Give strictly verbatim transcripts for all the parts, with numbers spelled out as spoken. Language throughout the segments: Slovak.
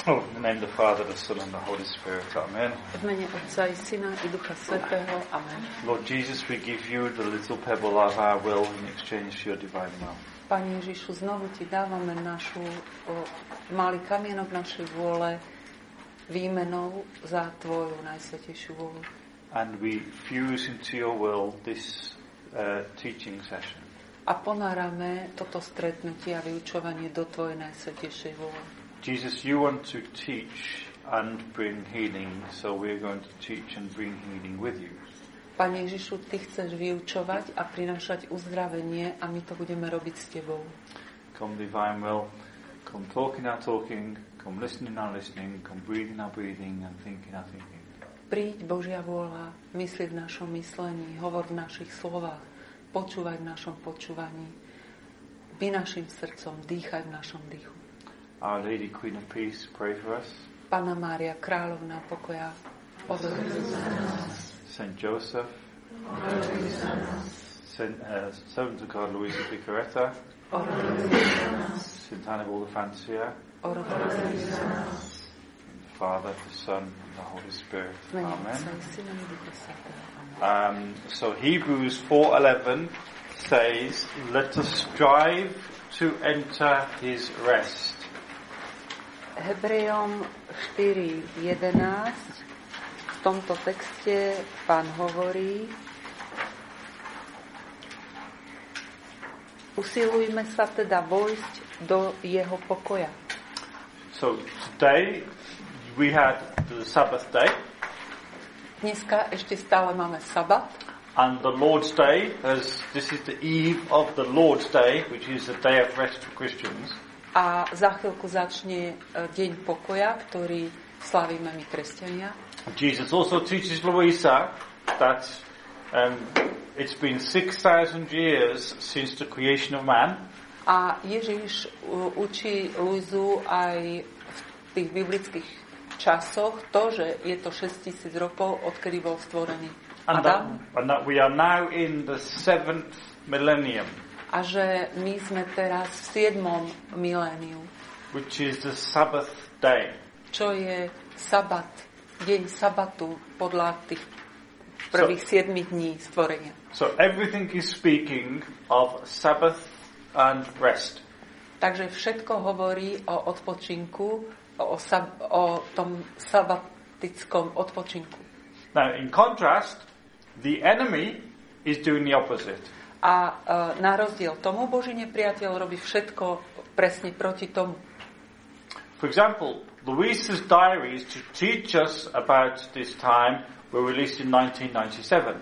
Oh, in the name of the Father, the Son, and the Holy Spirit. Amen. V mene Otca i Syna i Ducha Svätého. Amen. Lord Jesus, we give you the little pebble of our will in exchange for your divine will. Pane Ježišu, znovu ti dávame našu o, malý kamienok našej vôle výmenou za tvoju najsvätejšiu vôľu. And we fuse into your will this uh, teaching session. A ponárame toto stretnutie a vyučovanie do tvojej najsvätejšej vôle. Jesus, you want to teach and bring healing, so we're going to teach and bring healing with you. Pane Ježišu, ty chceš vyučovať a prinášať uzdravenie a my to budeme robiť s tebou. Come divine will, come talking our talking, come listening our listening, come breathing our breathing and thinking our thinking. Príď Božia vôľa, mysli v našom myslení, hovor v našich slovách, počúvaj v našom počúvaní, by našim srdcom, dýchaj v našom dýchu. Our Lady, Queen of Peace, pray for us. Panna Mária, kráľovná pokoja, oroduj za nás. Saint Joseph, Oroduj za nás. Saint uh, Servant of God, Louisa Picaretta, Oroduj za nás. Saint Hannibal the Fancier, Oroduj za nás. the Father, the Son, and the Holy Spirit. V mene Amen. Otca i Syna i Ducha Svätého. Amen. Um, so Hebrews four eleven says, "Let us strive to enter His rest." Hebrejom štyri jedenásť v tomto texte Pán hovorí: usilujme sa teda vojsť do jeho pokoja. So today we had the Sabbath day, Dneska ešte stále máme sabat and the Lord's Day, as this is the eve of the Lord's Day, which is a day of rest for Christians. a za chvíľku začne deň pokoja, ktorý slavíme my kresťania. Jesus also teaches Louisa that um, it's been six thousand years since the creation of man. A Ježiš učí Luizu aj v tých biblických časoch to, že je to šesťtisíc rokov, odkedy bol stvorený And that, Adam. and that we are now in the seventh millennium, A že my sme teraz v siedmom miléniu, which is the Sabbath day. čo je sabat, deň sabatu podľa tých prvých so, siedmich dní stvorenia. So everything is speaking of Sabbath and rest. Takže všetko hovorí o odpočinku, o, sab, o tom sabatickom odpočinku. Now, in contrast, the enemy is doing the opposite. A e, na rozdiel tomu, Boží nepriateľ robí všetko presne proti tomu. For example, Louisa's diaries to teach us about this time were released in nineteen ninety-seven.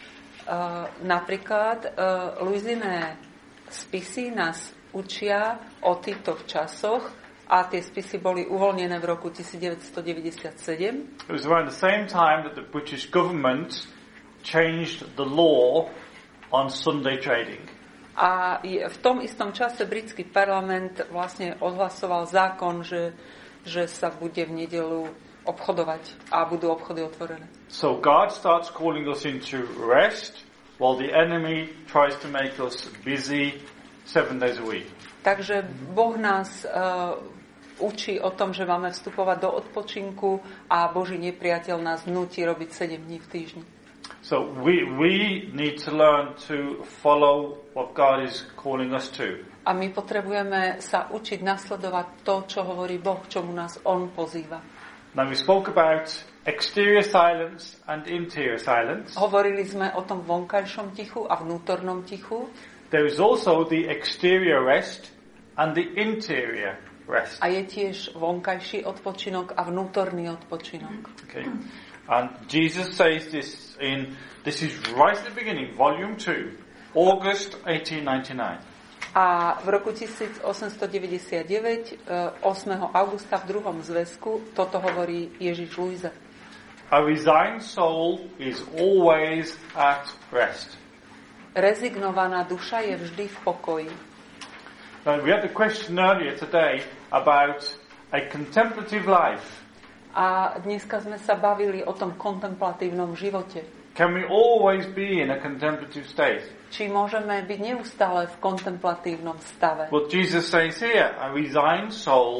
Uh, napríklad uh, Luizine spisy nás učia o týchto časoch a tie spisy boli uvoľnené v roku devätnásťstodeväťdesiatsedem. It was around the same time that the British government changed the law on Sunday trading. A v tom istom čase britský parlament vlastne odhlasoval zákon, že, že sa bude v nedeľu obchodovať a budú obchody otvorené. So God starts calling us into rest while the enemy tries to make us busy seven days a week. Takže Boh nás uh, učí o tom, že máme vstupovať do odpočinku a Boží nepriateľ nás nutí robiť sedem dní v týždni. So we we need to learn to follow what God is calling us to. A my potrebujeme sa učiť nasledovať to, čo hovorí Boh, čomu nás On pozýva. Now we spoke about exterior silence and interior silence. Hovorili sme o tom vonkajšom tichu a vnútornom tichu. There is also the exterior rest and the interior rest. A je tiež vonkajší odpočinok a vnútorný odpočinok. Okay. And Jesus says this in, this is right at the beginning, volume two, August eighteen ninety-nine. A v roku tisícosemstodeväťdesiatdeväť, ôsmeho augusta v druhom zväzku, toto hovorí Ježiš Luize. A resigned soul is always at rest. Rezignovaná duša je vždy v pokoji. Now, we had the question earlier today about a contemplative life. A dneska sme sa bavili o tom kontemplatívnom živote. Can we always be in a contemplative state? Či môžeme byť neustále v kontemplatívnom stave. What Jesus says here, a resigned soul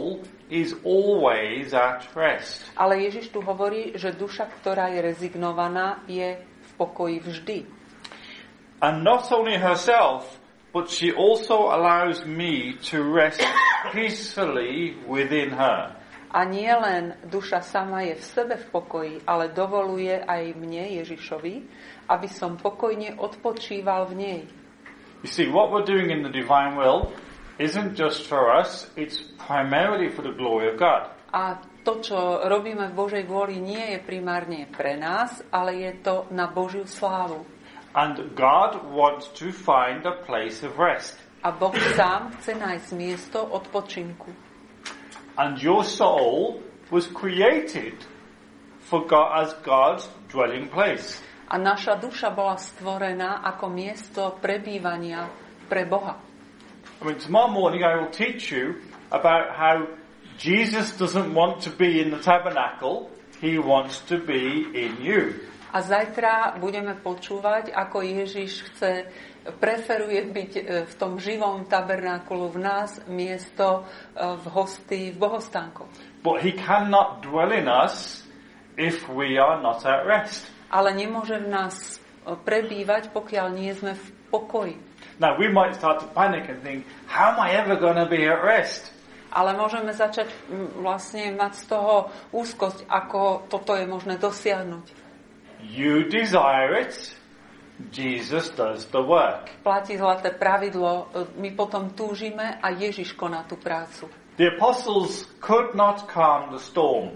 is always at rest. Ale Ježiš tu hovorí, že duša, ktorá je rezignovaná, je v pokoji vždy. And not only herself, but she also allows me to rest peacefully within her. A nie len duša sama je v sebe v pokoji, ale dovoluje aj mne, Ježišovi, aby som pokojne odpočíval v nej. You see, what we're doing in the divine will isn't just for us, it's primarily for the glory of God. A to, čo robíme v Božej vôli, nie je primárne pre nás, ale je to na Božiu slávu. And God wants to find a place of rest. A Boh sám chce nájsť miesto odpočinku. And your soul was created for God as God's dwelling place. A naša duša bola stvorená ako miesto prebývania pre Boha. I mean, tomorrow morning I will teach you about how Jesus doesn't want to be in the tabernacle, he wants to be in you. A zajtra budeme počúvať, ako Ježiš chce, preferuje byť v tom živom tabernákulu v nás, miesto v hostii, v bohostánkoch. But he cannot dwell in us if we are not at rest. Ale nemôže v nás prebývať, pokiaľ nie sme v pokoji. Now we might start to panic and think, how am I ever going to be at rest? Ale môžeme začať vlastne mať z toho úzkosť, ako toto je možné dosiahnuť. You desire it, Jesus does the work. Platí zlaté pravidlo, my potom túžime a Ježiš koná tú prácu. The apostles could not calm the storm.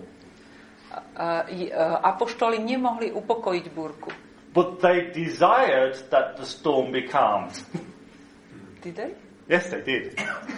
Apoštoli nemohli upokojiť búrku. But they desired that the storm be calmed. Did they? Yes, they did.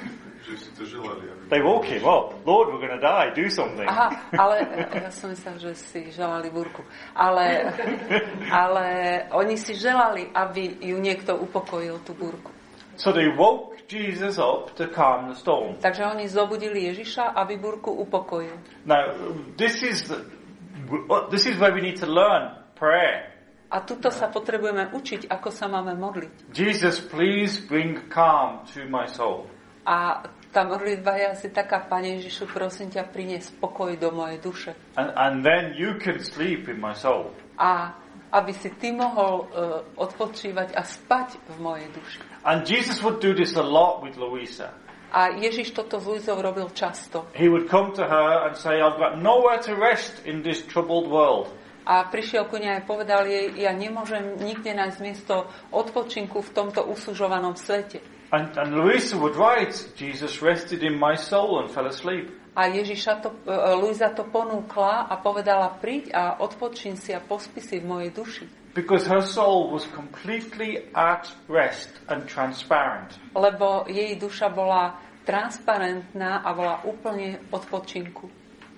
They woke him up. Lord, we're going to die. Do something. Aha, ale ja som myslel, že si želali búrku. Ale, ale oni si želali, aby ju niekto upokojil, tú búrku. So they woke Jesus up to calm the storm. Takže oni zobudili Ježiša, aby búrku upokojil. Now, this is the, this is where we need to learn prayer. A tuto sa potrebujeme učiť, ako sa máme modliť. Jesus, please bring calm to my soul. A tá modlitba je asi taká: Pane Ježišu, prosím ťa, prinies pokoj do mojej duše. And, and then you can sleep in my soul. A aby si ty mohol uh, odpočívať a spať v mojej duši. And Jesus would do this a lot with Louisa. A Ježiš toto s Luizou robil často. He would come to her and say, I've got nowhere to rest in this troubled world. A prišiel ku nej a povedal jej: ja nemôžem nikde nájsť miesto odpočinku v tomto usúžovanom svete. And, and Louisa would write, Jesus rested in my soul and fell asleep. A Ježiša to, uh, Luisa to ponúkla a povedala: príď a odpočín si a pospí si v mojej duši. Because her soul was completely at rest and transparent. Lebo jej duša bola transparentná a bola úplne odpočinku.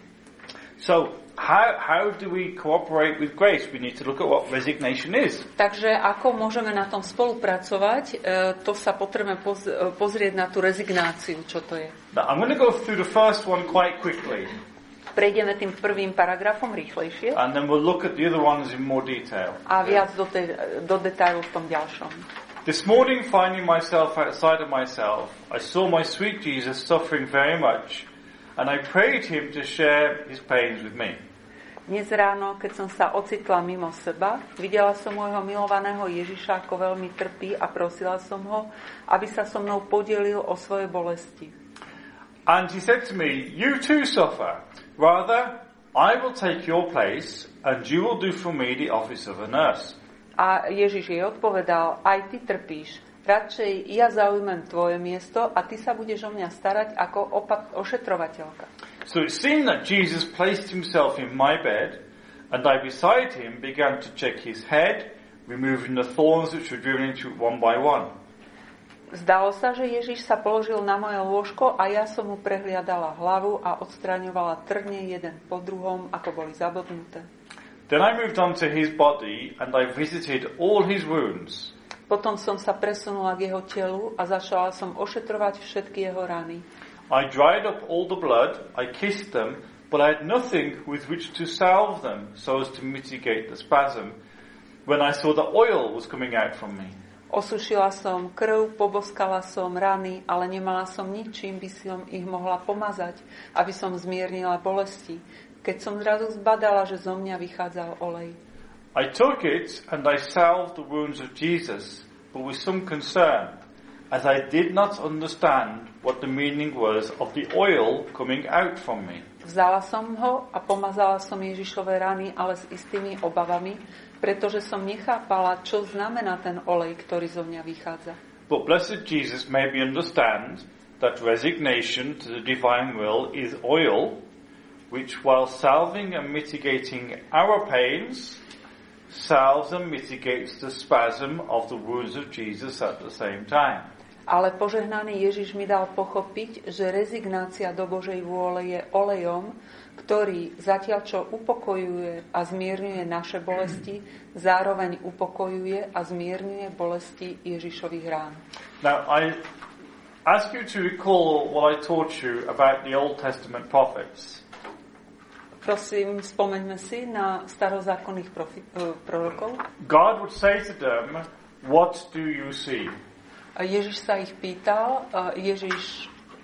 So, how, how do we cooperate with grace? We need to look at what resignation is. Takže ako môžeme na tom spolupracovať, to sa potrebujeme pozrieť na tú rezignáciu, čo to je. Now, I'm going to go through the first one quite quickly. Prejdeme tým prvým paragrafom rýchlejšie. And then we'll look at the other ones in more detail. A viac do, te, do detailu v tom ďalšom. This morning, finding myself outside of myself, I saw my sweet Jesus suffering very much. And I prayed him to share his pains with me. Dnes ráno, keď som sa ocitla mimo seba, videla som môjho milovaného Ježiša, ako veľmi trpí, a prosila som ho, aby sa so mnou podielil o svoje bolesti. And he said to me, you too suffer. Rather, I will take your place and you will do for me the office of a nurse. A Ježiš jej odpovedal: aj ty trpíš. Radšej ja zaujmem tvoje miesto a ty sa budeš o mňa starať ako opat- ošetrovateľka. So it seemed that Jesus placed himself in my bed, and I beside him began to check his head, removing the thorns which were driven into it one by one. Zdalo sa, že Ježiš sa položil na moje lôžko a ja som mu prehliadala hlavu a odstraňovala trne jeden po druhom, ako boli zabodnuté. Then I moved on to his body, and I visited all his wounds. Potom som sa presunula k jeho telu a začala som ošetrovať všetky jeho rany. I dried up all the blood, I kissed them, but I had nothing with which to salve them so as to mitigate the spasm when I saw the oil was coming out from me. Osušila som krv, poboskala som rany, ale nemala som nič, čím by som ich mohla pomazať, aby som zmiernila bolesti. Keď som zrazu zbadala, že zo mňa vychádzal olej. I took it and I salved the wounds of Jesus, but with some concern, as I did not understand what the meaning was of the oil coming out from me. Vzala som ho a pomazala som Ježišove rany, ale s istými obavami, pretože som nechápala, čo znamená ten olej, ktorý zo mňa vychádza. But blessed Jesus made me understand that resignation to the divine will is oil, which while salving and mitigating our pains, salves and mitigates the spasm of the wounds of Jesus at the same time. Ale požehnaný Ježiš mi dal pochopiť, že rezignácia do Božej vôle je olejom, ktorý zatiaľ čo upokojuje a zmierňuje naše bolesti, zároveň upokojuje a zmierňuje bolesti Ježišových rán. Now I ask you to recall what I taught you about the Old Testament prophets. Prosím, spomeňme si na starozákonných profi- prorokov. God would say to them, "What do you see?" Ježiš sa ich pýtal, Ježiš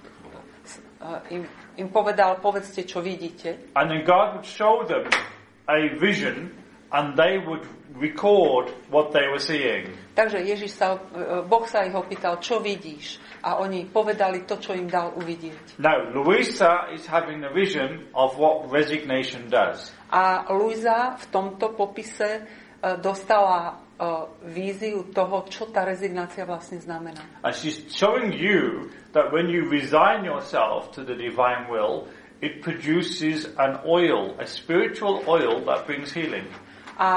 im, im povedal, povedzte, čo vidíte. And then God would show them a vision and they would record what they were seeing. Takže Ježiš sa, Boh sa ich opýtal, čo vidíš? A oni povedali to, čo im dal uvidieť. Now, Louisa is having a vision of what resignation does. A Luisa v tomto popise dostala uh, víziu toho, čo tá rezignácia vlastne znamená. And she's showing you that when you resign yourself to the divine will, it produces an oil, a spiritual oil that brings healing. A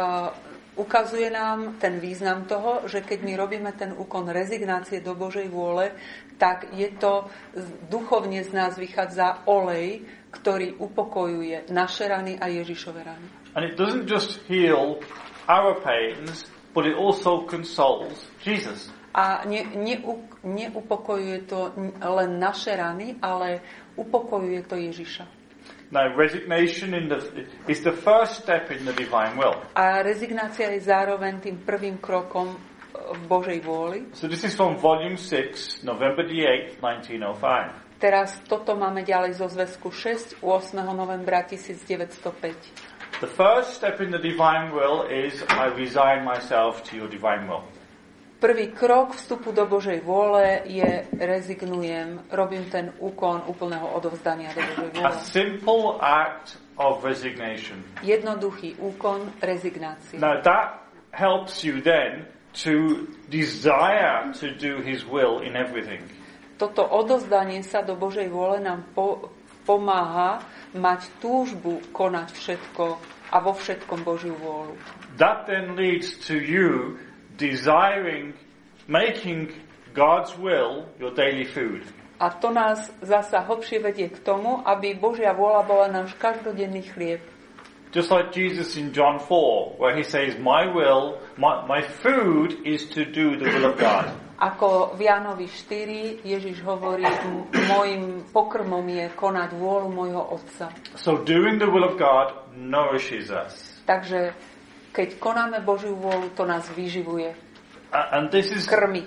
uh, ukazuje nám ten význam toho, že keď my robíme ten úkon rezignácie do Božej vôle, tak je to, duchovne z nás vychádza olej, ktorý upokojuje naše rany a Ježišove rany. And it doesn't just heal our pains, but it also consoles Jesus. A ne, ne, neupokojuje to len naše rany, ale upokojuje to Ježiša. Now, resignation in the, is the first step in the divine will. A rezignácia je zároveň tým prvým krokom v Božej vôli. So this is from volume six, November the eighth, nineteen oh five. Teraz toto máme ďalej zo zväzku šesť, ôsmeho novembra tisícdeväťstopäť. The first step in the divine will is I resign myself to your divine will. Prvý krok vstupu do Božej vôle je rezignujem, robím ten úkon úplného odovzdania do Božej vôle. A simple act of resignation. Jednoduchý úkon rezignácie. Now that helps you then to desire to do his will in everything. Toto odovzdanie sa do Božej vôle nám po, pomáha mať túžbu konať všetko a vo všetkom Božiu vôľu. That then leads to you desiring, making God's will your daily food. A to nás zasa hlbšie vedie k tomu, aby Božia vôľa bola náš každodenný chlieb. Just like Jesus in John four, where he says, my will, my, my food is to do the will of God. Ako v Jánovi štyri Ježiš hovorí, môjim pokrmom je konať vôľu môjho Otca. So doing the will of God nourishes us. Takže keď konáme Božiu vôľu, to nás vyživuje. And this is krmi.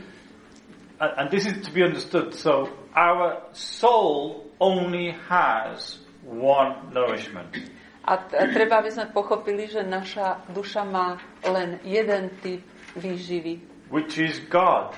And this is to be understood. So our soul only has one nourishment. A t- treba, aby sme pochopili, že naša duša má len jeden typ výživy. Which is God.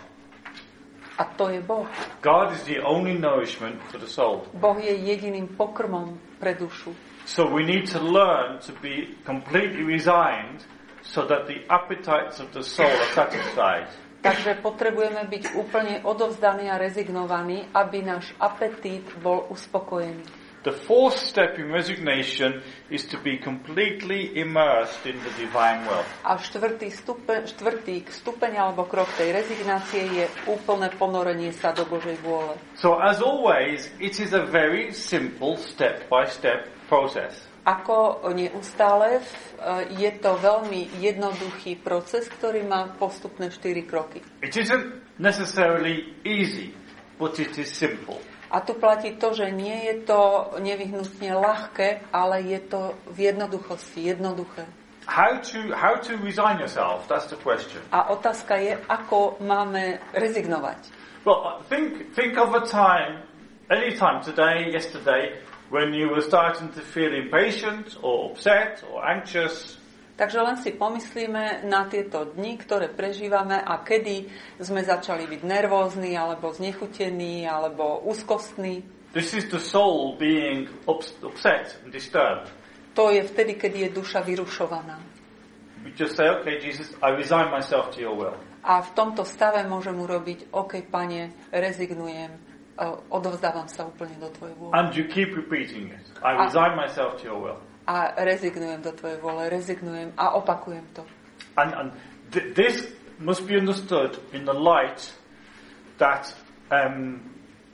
A to je Boh. God is the only nourishment for the soul. Boh je jediným pokrmom pre dušu. So we need to learn to be completely resigned so that the appetites of the soul are satisfied. Takže potrebujeme byť úplne odovzdaní a rezignovaní, aby náš apetít bol uspokojený. The fourth step in resignation is to be completely immersed in the divine will. A štvrtý stupeň, štvrtý stupeň alebo krok tej rezignácie je úplné ponorenie sa do Božej vôle. So as always, it is a very simple step-by-step process. Ako neustále, je to veľmi jednoduchý proces, ktorý má postupné štyri kroky. It isn't necessarily easy, but it is simple. A tu platí to, že nie je to nevyhnutne ľahké, ale je to v jednoduchosti, jednoduché. how to how to resign yourself? That's the question. A otázka je, ako máme rezignovať. Well, think think of a time, any time today, yesterday, when you were starting to feel impatient or upset or anxious. Takže len si pomyslíme na tieto dni, ktoré prežívame a kedy sme začali byť nervózni, alebo znechutení, alebo úzkostní. This is the soul being upset and disturbed. To je vtedy, keď je duša vyrušovaná. We just say, okay, Jesus, I resign myself to your will. A v tomto stave môžem urobiť, OK, Pane, rezignujem, odovzdávam sa úplne do tvojej vôle. And you keep repeating it. I resign myself to your will. A rezignujem do tvojej vôle, rezignujem a opakujem to. And, and th- this must be understood in the light that um,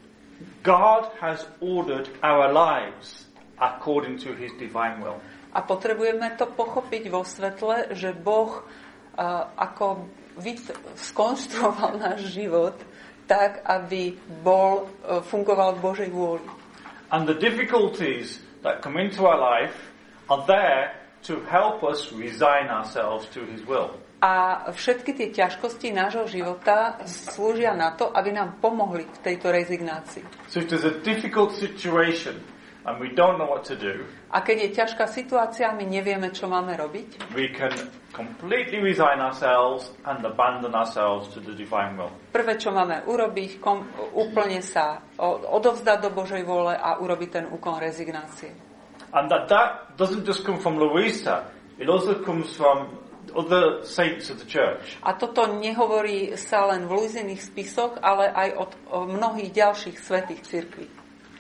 God has ordered our lives according to his divine will. A potrebujeme to pochopiť vo svetle, že Boh uh, ako vyt- skonštruoval náš život tak, aby bol, uh, fungoval v Božej vôli. And the difficulties that come into our life are there to help us resign ourselves to his will. A všetky tie ťažkosti nášho života slúžia na to, aby nám pomohli v tejto rezignácii. So if there's a difficult situation and we don't know what to do, a keď je ťažká situácia, my nevieme, čo máme robiť, we can completely resign ourselves and abandon ourselves to the divine will. Prvé, čo máme urobiť, kom, úplne sa odovzdať do Božej vôle a urobiť ten úkon rezignácie. And that, that doesn't just come from Louisa, it also comes from other saints of the church. A toto nehovorí sa len v Luiziných spisoch, ale aj od o mnohých ďalších svätých cirkví.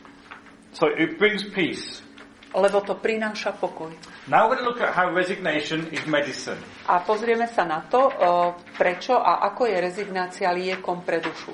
So it brings peace. Lebo to prináša pokoj. Now we're going to look at how resignation is medicine. A pozrieme sa na to, o, prečo a ako je rezignácia liekom pre dušu.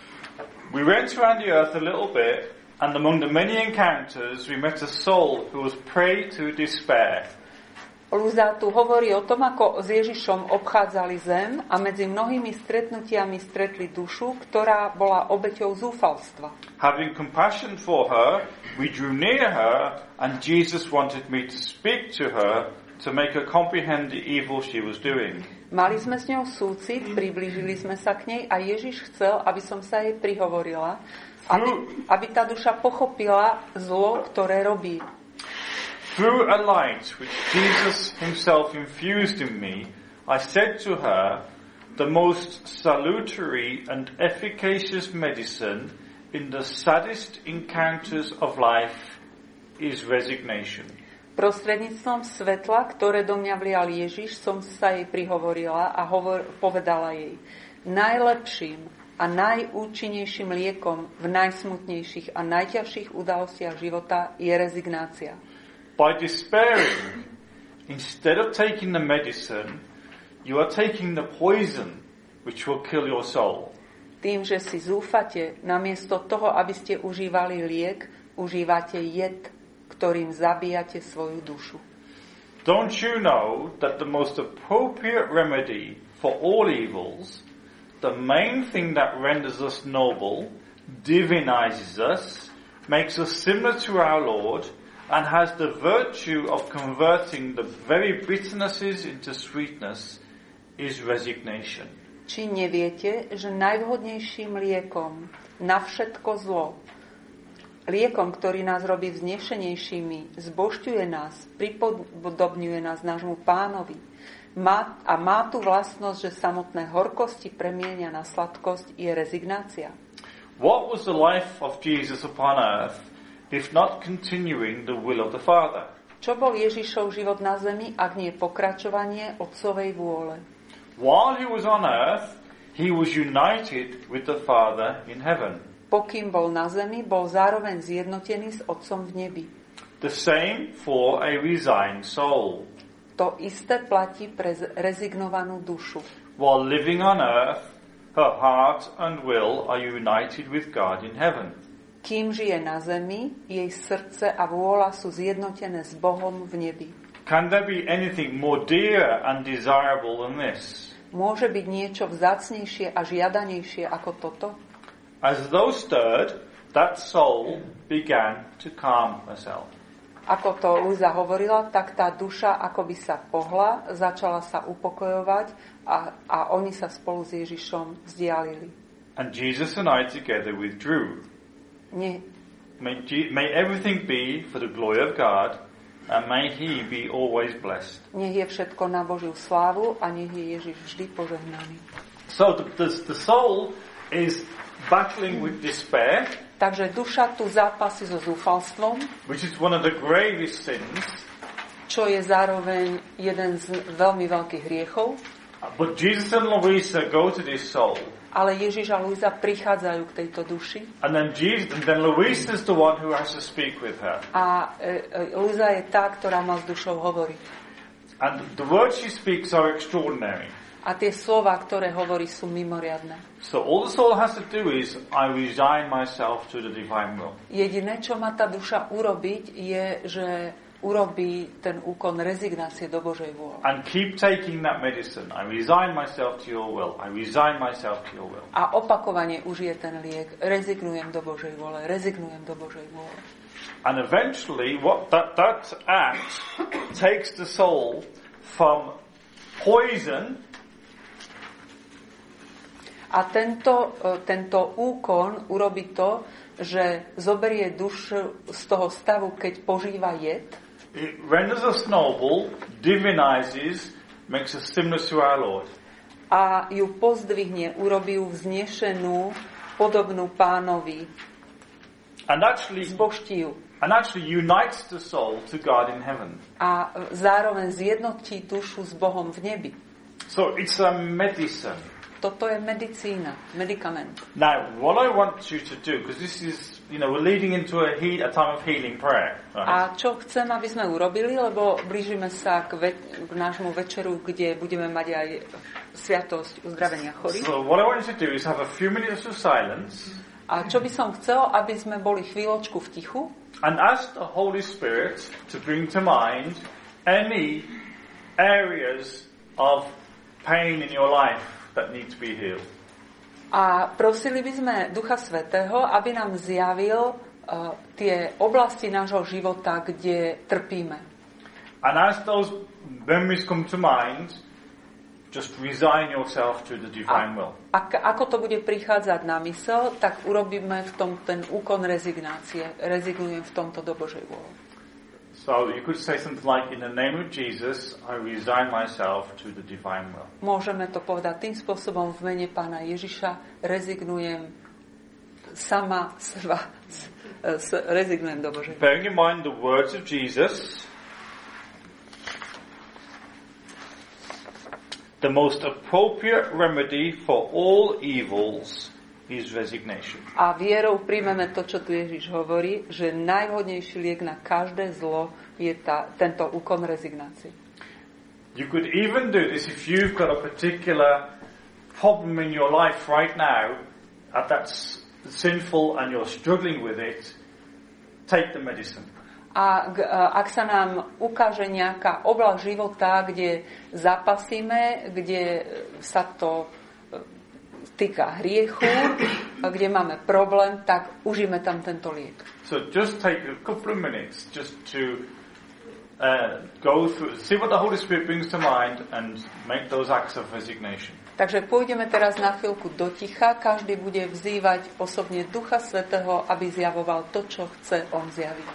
We went around the earth a little bit, and among the many encounters, we met a soul who was prey to despair. Lúza tu hovorí o tom, ako s Ježišom obchádzali zem a medzi mnohými stretnutiami stretli dušu, ktorá bola obeťou zúfalstva. Having compassion for her, we drew near her, and Jesus wanted me to speak to her to make her comprehend the evil she was doing. Mali sme s ňou súcit, priblížili sme sa k nej a Ježiš chcel, aby som sa jej prihovorila, aby, aby tá duša pochopila zlo, ktoré robí. Through a light which Jesus himself infused in me, I said to her, the most salutary and efficacious medicine in the saddest encounters of life is resignation. Prostredníctvom svetla, ktoré do mňa vlial Ježiš, som sa jej prihovorila a hovor, povedala jej, najlepším a najúčinnejším liekom v najsmutnejších a najťažších udalostiach života je rezignácia. By despairing, instead of taking the medicine, you are taking the poison which will kill your soul. Tým, že si zúfate, namiesto toho, aby ste užívali liek, užívate jed, ktorým zabíjate svoju dušu. Don't you know that the most appropriate remedy for all evils, the main thing that renders us noble, divinizes us, makes us similar to our Lord, and has the virtue of converting the very bitternesses into sweetness, is resignation. Či neviete, že najvhodnejším liekom na všetko zlo, liekom, ktorý nás robí vznešenejšími, zbožťuje nás, pripodobňuje nás nášmu Pánovi má, a má tu vlastnosť, že samotné horkosti premienia na sladkosť, je rezignácia. What was the life of Jesus upon earth if not continuing the will of the Father? Čo bol Ježišov život na zemi, ak nie pokračovanie Otcovej vôle? While he was on earth, he was united with the Father in heaven. Pokým bol na zemi, bol zároveň zjednotený s Otcom v nebi. The same for a resigned soul. To isté platí pre rezignovanú dušu. While living on earth, her heart and will are united with God in heaven. Kým žije na zemi, jej srdce a vôľa sú zjednotené s Bohom v nebi. Can there be anything more dear and desirable than this? Môže byť niečo vzácnejšie a žiadanejšie ako toto? As though stirred, that soul began to calm herself. ako to Luisa hovorila, tak tá duša akoby sa pohla, začala sa upokojovať a, a oni sa spolu s Ježišom vzdialili. And Jesus and I together withdrew. Nie. May, G- may everything be for the glory of God, and may He be always blessed. Nech je všetko na Božiu slávu a nech je Ježiš vždy požehnaný. So the, the, the soul is battling with despair, Takže duša tu zápasí so zúfalstvom, which is one of the gravest sins. čo je zároveň jeden z veľmi veľkých hriechov. But Jesus and Louisa go to this soul. Ale Ježiš a Luisa prichádzajú k tejto duši. And then Jesus, and then Louisa is the one who has to speak with her. A e, e, Luisa je tá, ktorá má s dušou hovoriť. And the words she speaks are extraordinary. A tie slova, ktoré hovorí, sú mimoriadne. So all the soul has to do is, I resign myself to the divine will. Jediné, čo má tá duša urobiť, je, že urobí ten úkon rezignácie do Božej vôle. And keep taking that medicine. I resign myself to your will. I resign myself to your will. A opakovane už je ten liek. Rezignujem do Božej vôle. Rezignujem do Božej vôle. And eventually, what that, that act takes the soul from poison. A tento, tento úkon urobí to, že zoberie dušu z toho stavu, keď požíva jed. It renders us noble, divinizes, makes us similar to our Lord. A ju pozdvihne, urobí ju vznešenú, podobnú Pánovi. And actually, Zbožtí ju. and actually unites the soul to God in heaven. A zároveň zjednotí dušu s Bohom v nebi. So it's a medicine. Toto je medicína, medikament. Now, what I want you to do, because this is, you know, we're leading into a, he- a time of healing prayer. Right? A čo chcem, aby sme urobili, lebo blížime sa k, ve- k nášmu večeru, kde budeme mať aj sviatosť uzdravenia chorých. So what I want you to do is have a few minutes of silence A čo by som chcel, aby sme boli chvíľočku v tichu and ask the Holy Spirit to bring to mind any areas of pain in your life that need to be healed. a prosili by sme Ducha Svätého, aby nám zjavil uh, tie oblasti nášho života, kde trpíme. And as those memories come to mind, just resign yourself to the divine will. A ako to bude prichádzať na mysel, tak urobíme v tom ten úkon rezignácie. Rezignujem v tomto do Božej vôle. So you could say something like, in the name of Jesus, I resign myself to the divine will. Môžeme to povedať tým spôsobom v mene Pána Ježiša. Rezignujem sama seba, s, s, rezignujem do Božej. Bearing in mind the words of Jesus, the most appropriate remedy for all evils is resignation. A vierou príjmeme to, čo tu Ježiš hovorí, že najvhodnejší liek na každé zlo je tá, tento úkon rezignácie. You could even do this if you've got a particular problem in your life right now, and that's sinful and you're struggling with it, take the medicine. A ak sa nám ukáže nejaká oblasť života, kde zapasíme, kde sa to týka hriechu, kde máme problém, tak užíme tam tento liek. So just take a couple of minutes just to uh, go through, see what the Holy Spirit brings to mind and make those acts of resignation. Takže pôjdeme teraz na chvíľku do ticha, každý bude vzývať osobne Ducha Svätého, aby zjavoval to, čo chce on zjaviť.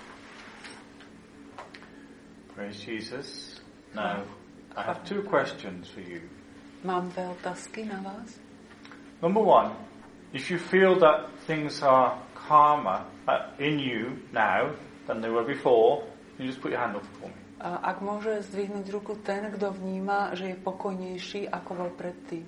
Praise Jesus. Now, I have two questions for you. Mám dve otázky na vás. Number one, if you feel that things are calmer uh, in you now than they were before, you just put your hand up for me. A ak môže zdvihnúť ruku ten, kto vníma, že je pokojnejší, ako bol predtým.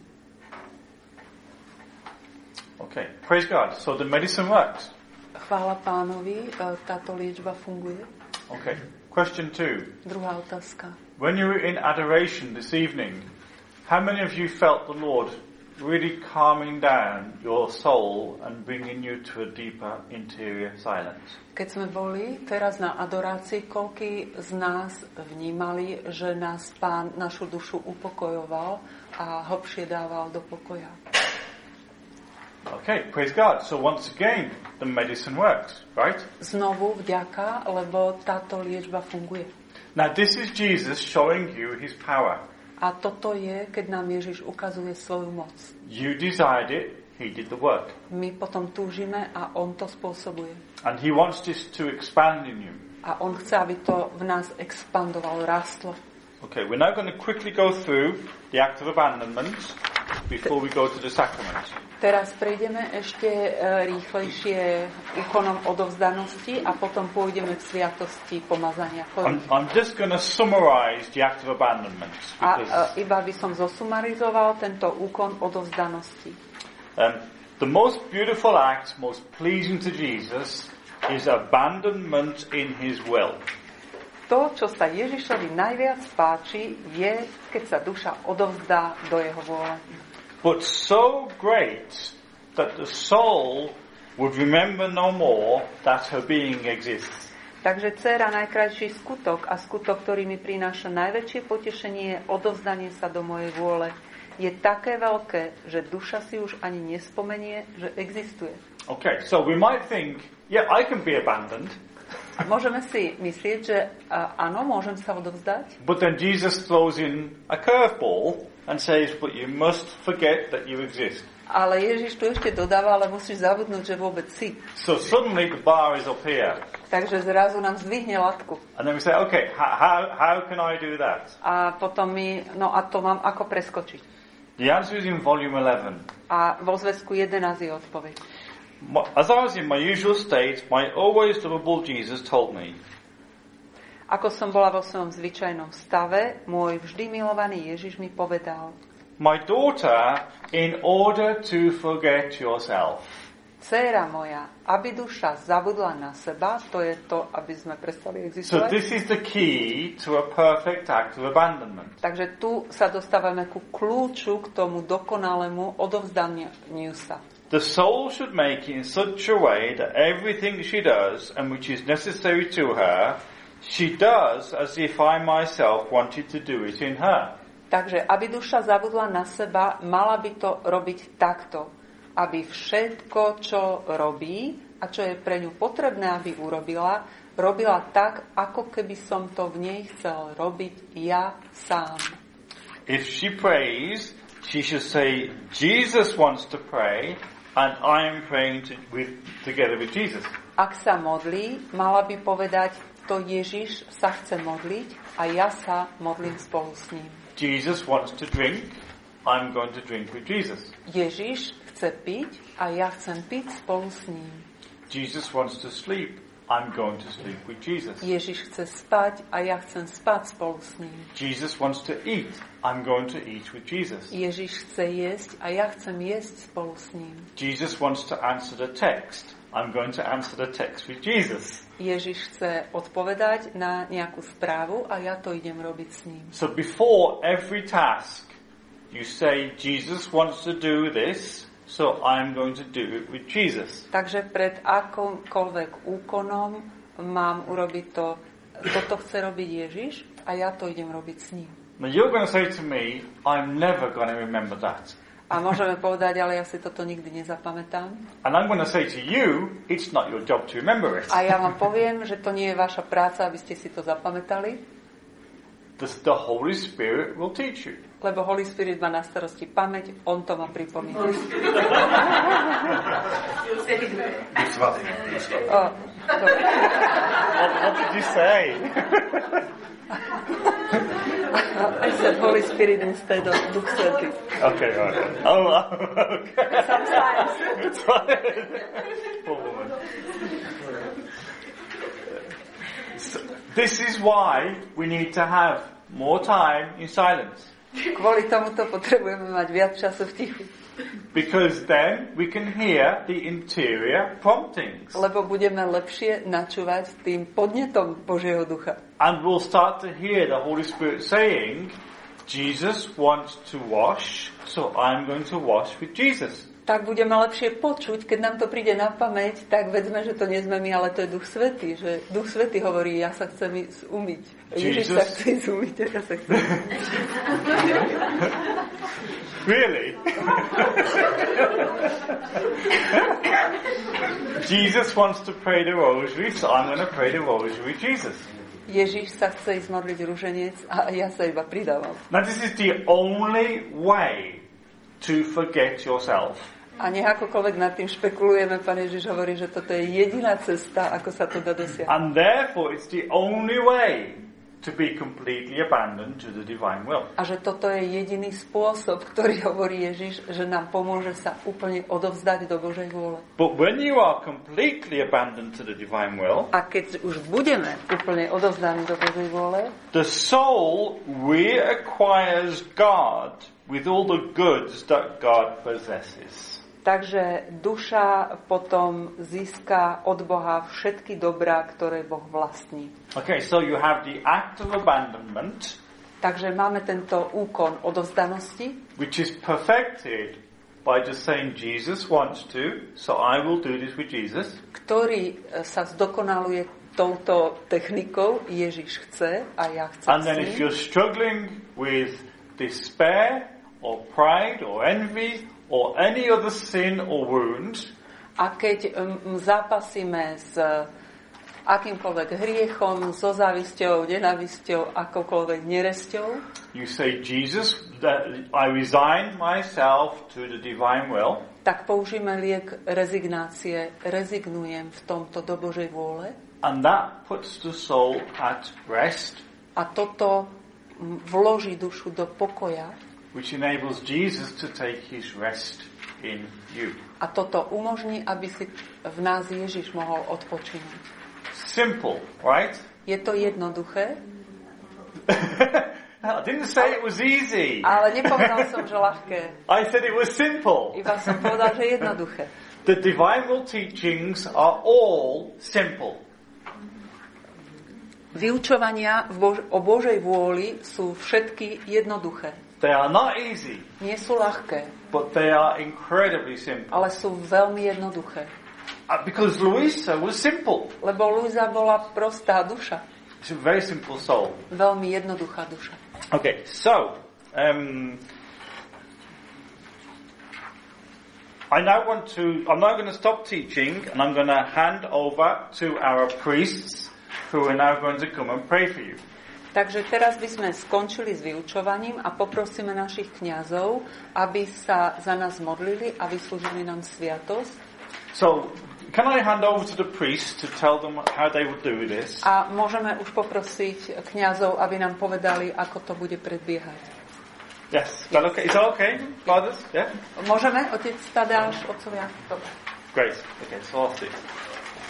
Okay, praise God. So the medicine works. Chvála Pánovi, táto liečba funguje. Okay, question two. Druhá otázka. When you were in adoration this evening, how many of you felt the Lord really calming down your soul and bringing you to a deeper interior silence? Keď sme boli teraz na adorácii, koľký z nás vnímali, že nás Pán našu dušu upokojoval a hlbšie dával do pokoja? Okay, praise God. So once again, the medicine works, right? Znovu vďaka, lebo táto liečba funguje. Now this is Jesus showing you his power. A toto je, keď nám Ježiš ukazuje svoju moc. You desired it, he did the work. My potom túžime a on to spôsobuje. And he wants this to expand in you. A on chce, aby to v nás expandovalo, rástlo. Okay, we're now going to quickly go through the act of abandonment before we go to the sacrament. Teraz prejdeme ešte rýchlejšie úkonom odovzdanosti a potom pôjdeme k sviatosti pomazania. I'm, I'm just going to summarize the act of abandonment. A iba by som zosumarizoval tento úkon odovzdanosti. Um, the most beautiful act, most pleasing to Jesus, is abandonment in his will. To, čo sa Ježišovi najviac páči, je, keď sa duša odovzdá do jeho vôle. But so great that the soul would remember no more that her being exists. Takže dcéra, najkrajší skutok a skutok, ktorý mi prináša najväčšie potešenie, je odovzdanie sa do mojej vôle. Je také veľké, že duša si už ani nespomenie, že existuje. Okay, so we might think, yeah, I can be abandoned. A môžeme si myslieť, že uh, áno, môžem sa odovzdať. But then Jesus throws in a curveball and says, but you must forget that you exist. Ale Ježiš tu ešte dodáva, ale musíš zabudnúť, že vôbec si. So suddenly the bar is up here. Takže zrazu nám zdvihne latku. And then we say, okay, how, how can I do that? A potom my, no a to mám ako preskočiť. The answer is in volume eleven. A vo zväzku jedenásť je odpoveď. As I was in my usual state, my always lovable Jesus told me, ako som bola vo svojom zvyčajnom stave, môj vždy milovaný Ježiš mi povedal, my daughter, in order to forget yourself. Dcéra moja, aby duša zabudla na seba, to je to, aby sme prestali existovať. So this is the key to a perfect act of abandonment. Takže tu sa dostávame ku kľúču k tomu dokonalému odovzdaniu sa. The soul should make it in such a way that everything she does and which is necessary to her, she does as if I myself wanted to do it in her. Takže aby duša zabudla na seba, mala by to robiť takto. Aby všetko, čo robí a čo je pre ňu potrebné, aby urobila, robila tak, ako keby som to v nej chcel robiť ja sám. If she prays, she should say, Jesus wants to pray, and I am praying to, with, together with Jesus. Ak sa modlí, mala by povedať, to Ježiš sa chce modliť a ja sa modlím spolu s ním. Jesus wants to drink, I'm going to drink with Jesus. Ježiš chce piť a ja chcem piť spolu s ním. Jesus wants to sleep, I'm going to sleep with Jesus. Ježiš chce spať a ja chcem spať spolu s ním. Jesus wants to eat, I'm going to eat with Jesus. Ježiš chce jesť a ja chcem jesť spolu s ním. Jesus wants to answer the text, I'm going to answer the text with Jesus. Ježiš chce odpovedať na nejakú správu a ja to idem robiť s ním. So before every task, you say, Jesus wants to do this, so I'm going to do it with Jesus. Takže pred akýmkoľvek úkonom mám urobiť to, toto chce robiť Ježiš a ja to idem robiť s ním. Now you're going to say to me, I'm never going to remember that. A môžeme povedať, ale ja si toto nikdy nezapamätám. And I'm going to say to you, it's not your job to remember it. A ja vám poviem, že to nie je vaša práca, aby ste si to zapamätali. The, the Holy Spirit will teach you. Lebo Holy Spirit má na starosti pamäť, on to má pripomínať. Oh, what, what did you say? I said Holy Spirit instead of Duch Svätý. Okay, all right. Oh, okay. Sometimes. It's fine. So, this is why we need to have more time in silence. Kvôli tomuto potrebujeme mať viac času v tichu. Because then we can hear the interior promptings. Lebo budeme lepšie načúvať tým podnetom Božieho ducha. And we'll start to hear the Holy Spirit saying, Jesus wants to wash, so I'm going to wash with Jesus. tak budeme lepšie počuť, keď nám to príde na pamäť, tak vedzme, že to nie sme my, ale to je Duch Svätý, že Duch Svätý hovorí, ja sa chcem ísť umyť. Ježiš sa chce ísť umyť, ja sa chcem umyť. Really? Jesus wants to pray the rosary, so I'm going to pray the rosary with Jesus. Ježiš sa chce ísť modliť ruženec a ja sa iba pridávam. Now this is the only way to forget yourself. A nech akokoľvek nad tým špekulujeme, Pán Ježiš hovorí, že toto je jediná cesta, ako sa to dá dosiahnuť. And therefore it's the only way to be completely abandoned to the divine will. A že toto je jediný spôsob, ktorý hovorí Ježiš, že nám pomôže sa úplne odovzdať do Božej vôle. But when you are completely abandoned to the divine will, a keď už budeme úplne odovzdaní do Božej vôle, the soul reacquires God with all the goods that God possesses. Takže duša potom získa od Boha všetky dobrá, ktoré Boh vlastní. Okay, so you have the act of abandonment. Takže máme tento úkon odovzdanosti, which is perfected by just saying Jesus wants to, so I will do this with Jesus. Ktorý sa zdokonaluje touto technikou, Ježiš chce a ja chcem. And then if you're struggling with despair or pride or envy or any other sin or wound, a keď um, zápasíme s akýmkoľvek hriechom, so závisťou, nenávisťou, akokoľvek neresťou, you say, Jesus, that I resign myself to the divine will. Tak použijeme liek rezignácie. Rezignujem v tomto do Božej vôle. And that puts the soul at rest. A toto vloží dušu do pokoja. Which enables Jesus to take his rest in you. A toto umožní, aby si v nás Ježiš mohol odpočinúť. Simple, right? Je to jednoduché? I didn't say it was easy. Ale nepovedal som, že ľahké. I said it was simple. Iba som povedal, že jednoduché. The divine will teachings are all simple. Vyučovania o Božej vôli sú všetky jednoduché. They are not easy. Nie sú ľahké. But they are incredibly simple. Ale sú veľmi jednoduché. Uh, because Luisa was simple. Lebo Luisa bola prostá duša. It's a very simple soul. Veľmi jednoduchá duša. Okay, so um, I now want to. I'm now going to stop teaching, and I'm going to hand over to our priests, who are now going to come and pray for you. Takže teraz by sme skončili s vyučovaním a poprosíme našich kňazov, aby sa za nás modlili a vyslúžili nám sviatosť. So, can I hand over to the priests to tell them how they would do this? A môžeme už poprosiť kňazov, aby nám povedali, ako to bude predbiehať. Yes. Is that okay? Is that okay, fathers? Yeah? Môžeme, otec Tadáš, otcovia? Dobre. Great. Okay, so I'll see.